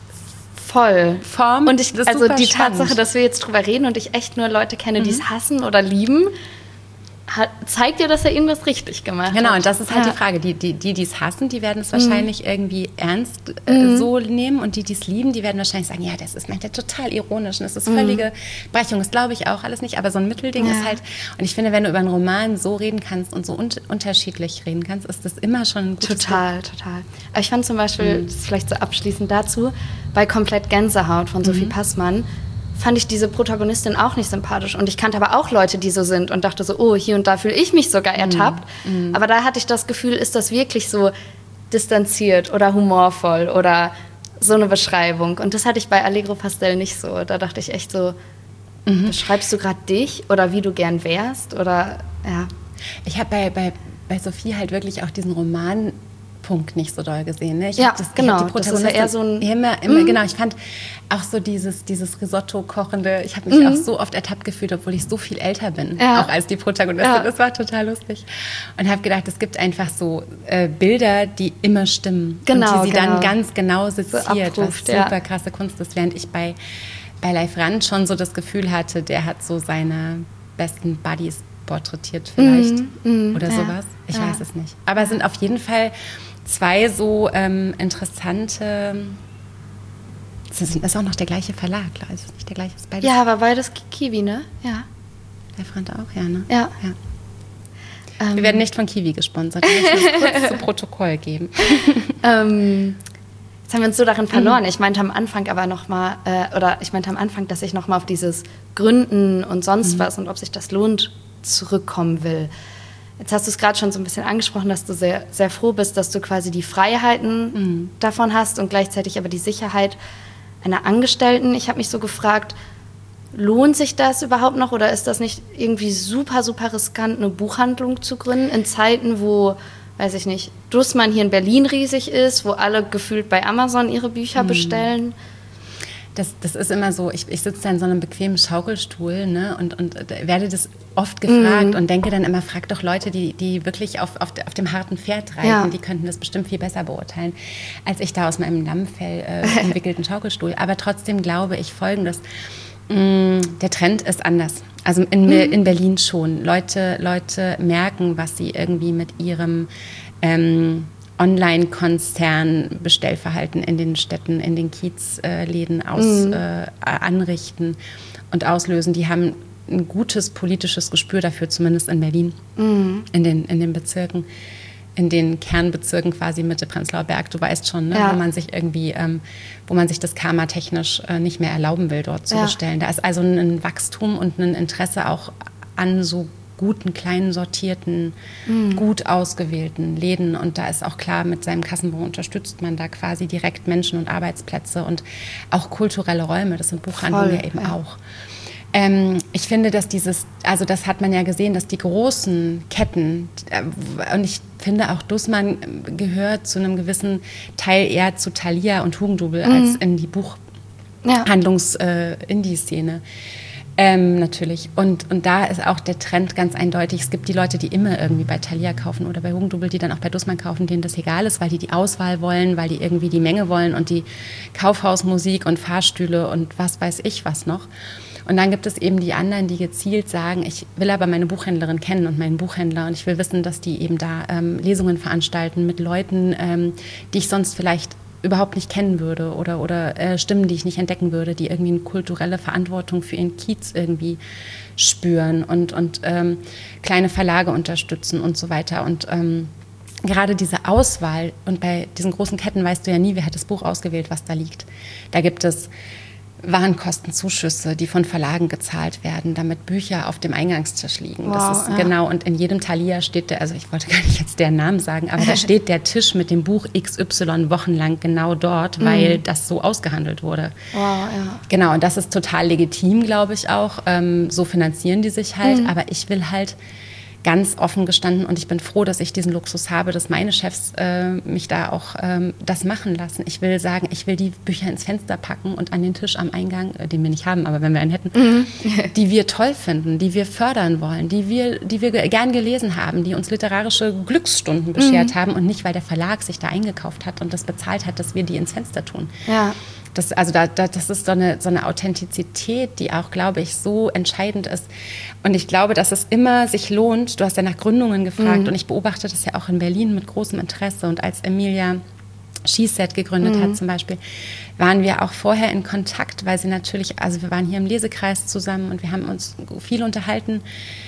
Voll. Form. Und ich, also die spannend. Tatsache, dass wir jetzt drüber reden und ich echt nur Leute kenne, mhm. die es hassen oder lieben, hat, zeigt ja, dass er irgendwas richtig gemacht genau, hat. Genau, und das ist halt ja. die Frage. Die, die, die es hassen, die werden es wahrscheinlich mhm. irgendwie ernst äh, mhm. so nehmen und die, die es lieben, die werden wahrscheinlich sagen, ja, das ist meint er total ironisch und das ist völlige mhm. Brechung. Das glaube ich auch alles nicht, aber so ein Mittelding ja. ist halt, und ich finde, wenn du über einen Roman so reden kannst und so un- unterschiedlich reden kannst, ist das immer schon ein gutes Total, Buch. total. Aber ich fand zum Beispiel, mhm. das ist vielleicht so abschließend dazu, bei Komplett Gänsehaut von Sophie mhm. Passmann, fand ich diese Protagonistin auch nicht sympathisch. Und ich kannte aber auch Leute, die so sind und dachte so, oh, hier und da fühle ich mich sogar ertappt. Mm. Aber da hatte ich das Gefühl, ist das wirklich so distanziert oder humorvoll oder so eine Beschreibung. Und das hatte ich bei Allegro Pastel nicht so. Da dachte ich echt so, mhm. beschreibst du gerade dich oder wie du gern wärst? Oder, ja. Ich habe bei, bei, bei Sophie halt wirklich auch diesen Roman Punkt nicht so doll gesehen. Ne? Ich ja, das, genau. Die das ist ja eher so ein... Immer, immer, mm. Genau, ich fand auch so dieses, dieses Risotto-Kochende, ich habe mich mm. auch so oft ertappt gefühlt, obwohl ich so viel älter bin, ja. auch als die Protagonistin. Ja. Das war total lustig. Und habe gedacht, es gibt einfach so äh, Bilder, die immer stimmen. Genau, und die sie genau. dann ganz genau seziert, so abruft, was super ja. krasse Kunst ist. Während ich bei, bei Leif Rand schon so das Gefühl hatte, der hat so seine besten Buddies porträtiert vielleicht mm, mm, oder ja, sowas. Ich ja. weiß es nicht. Aber es sind auf jeden Fall zwei so ähm, interessante... Das ist auch noch der gleiche Verlag, klar. Ist es nicht der gleiche? Ist beides Ja, aber beides Kiwi, ne? Ja. Der Frant auch, ja, ne? Ja. ja. Ähm, Wir werden nicht von Kiwi gesponsert. Ich möchte das kurz zu Protokoll geben. ähm, jetzt haben wir uns so darin verloren. Ich meinte am Anfang aber nochmal, äh, oder ich meinte am Anfang, dass ich nochmal auf dieses Gründen und sonst mhm. was und ob sich das lohnt, zurückkommen will. Jetzt hast du es gerade schon so ein bisschen angesprochen, dass du sehr, sehr froh bist, dass du quasi die Freiheiten mhm. davon hast und gleichzeitig aber die Sicherheit einer Angestellten. Ich habe mich so gefragt, lohnt sich das überhaupt noch oder ist das nicht irgendwie super, super riskant, eine Buchhandlung zu gründen in Zeiten, wo, weiß ich nicht, Dussmann hier in Berlin riesig ist, wo alle gefühlt bei Amazon ihre Bücher mhm. bestellen? Das, das ist immer so, ich, ich sitze da in so einem bequemen Schaukelstuhl, ne, und, und werde das oft gefragt mm. und denke dann immer, frag doch Leute, die, die wirklich auf, auf, auf dem harten Pferd reiten, ja. die könnten das bestimmt viel besser beurteilen, als ich da aus meinem Lammfell äh, entwickelten Schaukelstuhl. Aber trotzdem glaube ich Folgendes, mh, der Trend ist anders. Also in, mm. in Berlin schon. Leute, Leute merken, was sie irgendwie mit ihrem... Ähm, Online-Konzern-Bestellverhalten in den Städten, in den Kiezläden aus, mhm. äh, anrichten und auslösen. Die haben ein gutes politisches Gespür dafür, zumindest in Berlin, mhm. in den, in den Bezirken, in den Kernbezirken quasi Mitte Prenzlauer Berg, du weißt schon, ne, ja. wo man sich irgendwie, ähm, wo man sich das Karma technisch äh, nicht mehr erlauben will, dort zu ja. bestellen. Da ist also ein, ein Wachstum und ein Interesse auch an so guten, kleinen, sortierten, mm. gut ausgewählten Läden. Und da ist auch klar, mit seinem Kassenbon unterstützt man da quasi direkt Menschen und Arbeitsplätze und auch kulturelle Räume. Das sind Buchhandlungen ja eben ja. auch. Ähm, ich finde, dass dieses, also das hat man ja gesehen, dass die großen Ketten, äh, und ich finde auch Dussmann gehört zu einem gewissen Teil eher zu Thalia und Hugendubel mm. als in die Buchhandlungs-Indie-Szene. Ja. Ähm, natürlich. Und, und da ist auch der Trend ganz eindeutig. Es gibt die Leute, die immer irgendwie bei Thalia kaufen oder bei Hugendubel, die dann auch bei Dussmann kaufen, denen das egal ist, weil die die Auswahl wollen, weil die irgendwie die Menge wollen und die Kaufhausmusik und Fahrstühle und was weiß ich was noch. Und dann gibt es eben die anderen, die gezielt sagen, ich will aber meine Buchhändlerin kennen und meinen Buchhändler und ich will wissen, dass die eben da ähm, Lesungen veranstalten mit Leuten, ähm, die ich sonst vielleicht überhaupt nicht kennen würde oder, oder äh, Stimmen, die ich nicht entdecken würde, die irgendwie eine kulturelle Verantwortung für ihren Kiez irgendwie spüren und, und ähm, kleine Verlage unterstützen und so weiter. Und ähm, gerade diese Auswahl, und bei diesen großen Ketten weißt du ja nie, wer hat das Buch ausgewählt, was da liegt. Da gibt es Warenkostenzuschüsse, die von Verlagen gezahlt werden, damit Bücher auf dem Eingangstisch liegen. Wow, das ist ja. genau, und in jedem Thalia steht der, also ich wollte gar nicht jetzt deren Namen sagen, aber da steht der Tisch mit dem Buch X Y wochenlang genau dort, weil mhm. das so ausgehandelt wurde. Wow, ja. Genau, und das ist total legitim, glaube ich auch. Ähm, so finanzieren die sich halt, mhm. aber ich will halt ganz offen gestanden, und ich bin froh, dass ich diesen Luxus habe, dass meine Chefs äh, mich da auch ähm, das machen lassen. Ich will sagen, ich will die Bücher ins Fenster packen und an den Tisch am Eingang, äh, den wir nicht haben, aber wenn wir einen hätten, mhm. die wir toll finden, die wir fördern wollen, die wir, die wir gern gelesen haben, die uns literarische Glücksstunden beschert mhm. haben und nicht, weil der Verlag sich da eingekauft hat und das bezahlt hat, dass wir die ins Fenster tun. Ja. Das, also da, da, das ist so eine, so eine Authentizität, die auch, glaube ich, so entscheidend ist. Und ich glaube, dass es immer sich lohnt. Du hast ja nach Gründungen gefragt, mhm. und ich beobachte das ja auch in Berlin mit großem Interesse. Und als Emilia Schießset gegründet mhm. hat zum Beispiel, waren wir auch vorher in Kontakt, weil sie natürlich, also wir waren hier im Lesekreis zusammen und wir haben uns viel unterhalten.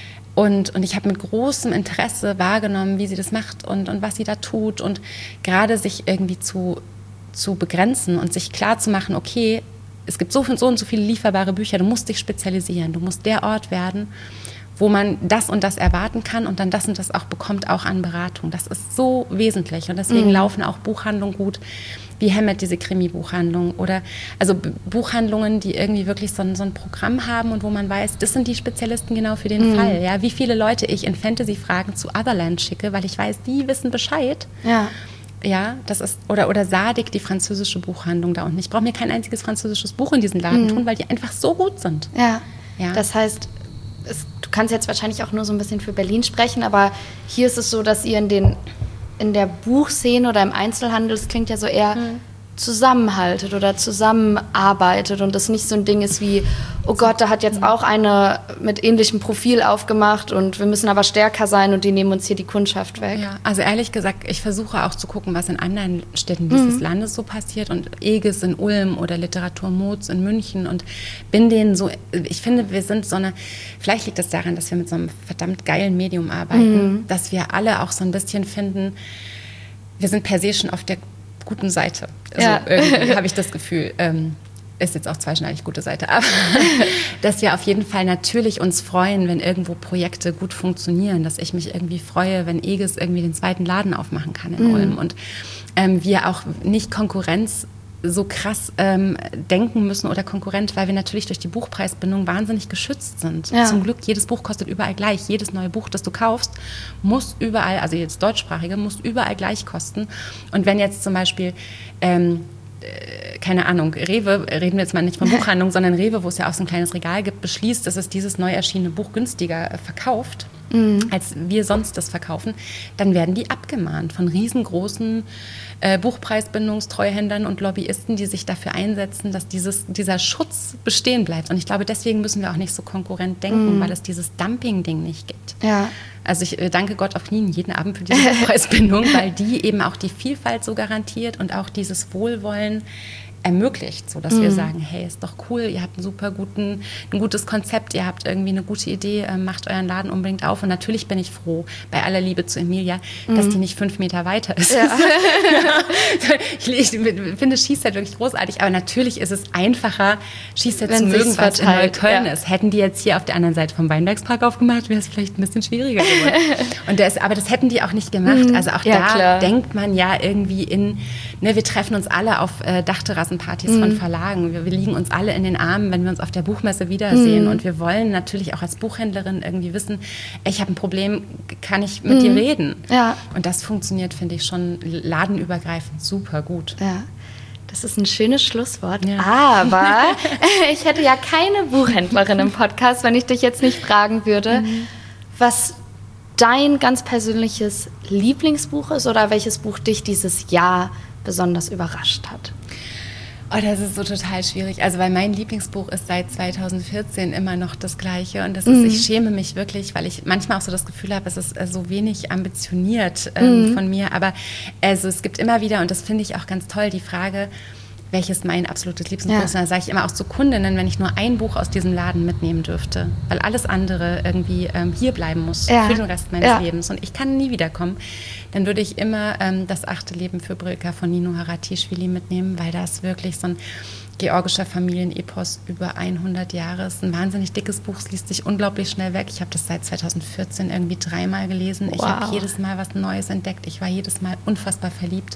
Und, und ich habe mit großem Interesse wahrgenommen, wie sie das macht und, und was sie da tut. Und gerade sich irgendwie zu zu begrenzen und sich klar zu machen, okay, es gibt so und so und so viele lieferbare Bücher, du musst dich spezialisieren, du musst der Ort werden, wo man das und das erwarten kann und dann das und das auch bekommt, auch an Beratung. Das ist so wesentlich und deswegen mhm. laufen auch Buchhandlungen gut, wie Hemmet, diese Krimi-Buchhandlung, oder also B- Buchhandlungen, die irgendwie wirklich so ein, so ein Programm haben und wo man weiß, das sind die Spezialisten genau für den mhm. Fall. Ja? Wie viele Leute ich in Fantasy-Fragen zu Otherland schicke, weil ich weiß, die wissen Bescheid. Ja. Ja, das ist, oder, oder Sadig, die französische Buchhandlung da unten. Ich brauche mir kein einziges französisches Buch in diesen Laden mhm. tun, weil die einfach so gut sind. Ja, ja. Das heißt, es, du kannst jetzt wahrscheinlich auch nur so ein bisschen für Berlin sprechen, aber hier ist es so, dass ihr in, den, in der Buchszene oder im Einzelhandel, es klingt ja so eher mhm. zusammenhaltet oder zusammenarbeitet und das nicht so ein Ding ist wie, oh Gott, da hat jetzt auch eine mit ähnlichem Profil aufgemacht und wir müssen aber stärker sein und die nehmen uns hier die Kundschaft weg. Ja, also ehrlich gesagt, ich versuche auch zu gucken, was in anderen Städten dieses mhm. Landes so passiert und Eges in Ulm oder Literatur Moz in München und bin denen so, ich finde, wir sind so eine, vielleicht liegt das daran, dass wir mit so einem verdammt geilen Medium arbeiten, mhm. dass wir alle auch so ein bisschen finden, wir sind per se schon auf der guten Seite. Also ja. irgendwie habe ich das Gefühl, ähm, ist jetzt auch zweischneidig gute Seite, aber dass wir auf jeden Fall natürlich uns freuen, wenn irgendwo Projekte gut funktionieren, dass ich mich irgendwie freue, wenn Eges irgendwie den zweiten Laden aufmachen kann in mhm. Ulm und ähm, wir auch nicht Konkurrenz so krass ähm, denken müssen oder Konkurrent, weil wir natürlich durch die Buchpreisbindung wahnsinnig geschützt sind. Ja. Zum Glück, jedes Buch kostet überall gleich. Jedes neue Buch, das du kaufst, muss überall, also jetzt deutschsprachige, muss überall gleich kosten. Und wenn jetzt zum Beispiel ähm, keine Ahnung, Rewe, reden wir jetzt mal nicht von Buchhandlung, sondern Rewe, wo es ja auch so ein kleines Regal gibt, beschließt, dass es dieses neu erschienene Buch günstiger verkauft, mhm. als wir sonst das verkaufen, dann werden die abgemahnt von riesengroßen äh, Buchpreisbindungstreuhändern und Lobbyisten, die sich dafür einsetzen, dass dieses, dieser Schutz bestehen bleibt. Und ich glaube, deswegen müssen wir auch nicht so konkurrent denken, mhm. weil es dieses Dumping-Ding nicht gibt. Ja. Also ich danke Gott auf Knien jeden Abend für diese Preisbindung, weil die eben auch die Vielfalt so garantiert und auch dieses Wohlwollen ermöglicht, sodass mm. wir sagen, hey, ist doch cool, ihr habt einen super guten, ein gutes Konzept, ihr habt irgendwie eine gute Idee, äh, macht euren Laden unbedingt auf. Und natürlich bin ich froh, bei aller Liebe zu Emilia, mm. dass die nicht fünf Meter weiter ist. Ja. ich, ich finde Schießzeit wirklich großartig, aber natürlich ist es einfacher, Schießzeit zu mögen, was in Neukölln ja. ist. Hätten die jetzt hier auf der anderen Seite vom Weinbergspark aufgemacht, wäre es vielleicht ein bisschen schwieriger geworden. Und das, aber das hätten die auch nicht gemacht. Mm. Also auch ja, da klar. denkt man ja irgendwie in, ne, wir treffen uns alle auf äh, Dachterrassen, Partys mm. von Verlagen. Wir, wir liegen uns alle in den Armen, wenn wir uns auf der Buchmesse wiedersehen. Mm. Und wir wollen natürlich auch als Buchhändlerin irgendwie wissen, ich habe ein Problem, kann ich mit mm. dir reden? Ja. Und das funktioniert, finde ich, schon ladenübergreifend super gut. Ja. Das ist ein schönes Schlusswort. Ja. Aber ich hätte ja keine Buchhändlerin im Podcast, wenn ich dich jetzt nicht fragen würde, mm. was dein ganz persönliches Lieblingsbuch ist oder welches Buch dich dieses Jahr besonders überrascht hat. Oh, das ist so total schwierig. Also, weil mein Lieblingsbuch ist seit zweitausendvierzehn immer noch das Gleiche. Und das ist, mhm. ich schäme mich wirklich, weil ich manchmal auch so das Gefühl habe, es ist so wenig ambitioniert ähm, mhm. von mir. Aber also, es gibt immer wieder, und das finde ich auch ganz toll, die Frage, welches mein absolutes Lieblingsbuch ja. ist. Und da sage ich immer auch zu Kundinnen, wenn ich nur ein Buch aus diesem Laden mitnehmen dürfte, weil alles andere irgendwie ähm, hier bleiben muss ja. für den Rest meines ja. Lebens und ich kann nie wiederkommen, dann würde ich immer ähm, das achte Leben für Brilka von Nino Haratischvili mitnehmen, weil das wirklich so ein georgischer Familienepos über hundert Jahre ist. Ein wahnsinnig dickes Buch, es liest sich unglaublich schnell weg. Ich habe das seit zweitausendvierzehn irgendwie dreimal gelesen. Wow. Ich habe jedes Mal was Neues entdeckt. Ich war jedes Mal unfassbar verliebt.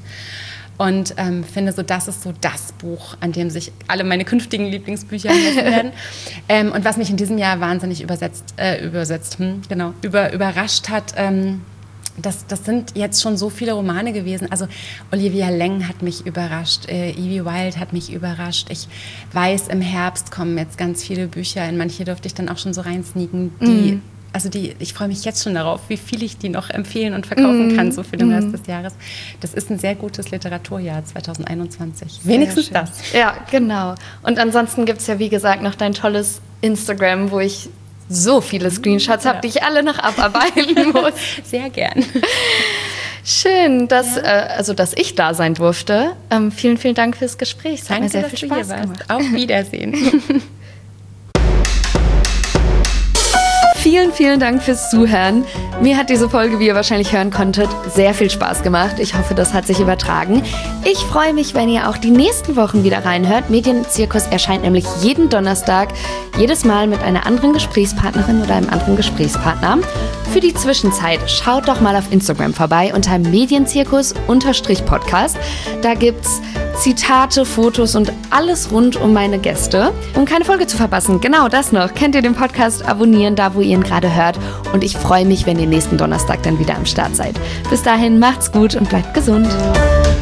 Und ähm, finde so, das ist so das Buch, an dem sich alle meine künftigen Lieblingsbücher messen werden. ähm, und was mich in diesem Jahr wahnsinnig übersetzt, äh, übersetzt, hm, genau, über, überrascht hat, ähm, das, das sind jetzt schon so viele Romane gewesen. Also Olivia Leng hat mich überrascht, äh, Evie Wilde hat mich überrascht. Ich weiß, im Herbst kommen jetzt ganz viele Bücher, in manche durfte ich dann auch schon so reinsneaken, die... Mm. Also die, ich freue mich jetzt schon darauf, wie viel ich die noch empfehlen und verkaufen mm. kann, so für den Rest mm. des Jahres. Das ist ein sehr gutes Literaturjahr zweitausendeinundzwanzig. Sehr Wenigstens schön. Das. Ja, genau. Und ansonsten gibt es ja, wie gesagt, noch dein tolles Instagram, wo ich so viele Screenshots ja. habe, die ich alle noch abarbeiten muss. Sehr gern. Schön, dass, ja. äh, also, dass ich da sein durfte. Ähm, vielen, vielen Dank fürs Gespräch. Es hat Danke, mir sehr dass viel du Spaß hier gemacht. warst. Auf Wiedersehen. Vielen, vielen Dank fürs Zuhören. Mir hat diese Folge, wie ihr wahrscheinlich hören konntet, sehr viel Spaß gemacht. Ich hoffe, das hat sich übertragen. Ich freue mich, wenn ihr auch die nächsten Wochen wieder reinhört. Medienzirkus erscheint nämlich jeden Donnerstag, jedes Mal mit einer anderen Gesprächspartnerin oder einem anderen Gesprächspartner. Für die Zwischenzeit schaut doch mal auf Instagram vorbei unter Medienzirkus-Podcast. Da gibt's Zitate, Fotos und alles rund um meine Gäste. Um keine Folge zu verpassen, genau das noch, könnt ihr den Podcast abonnieren, da wo ihr ihn gerade hört. Und ich freue mich, wenn ihr nächsten Donnerstag dann wieder am Start seid. Bis dahin, macht's gut und bleibt gesund.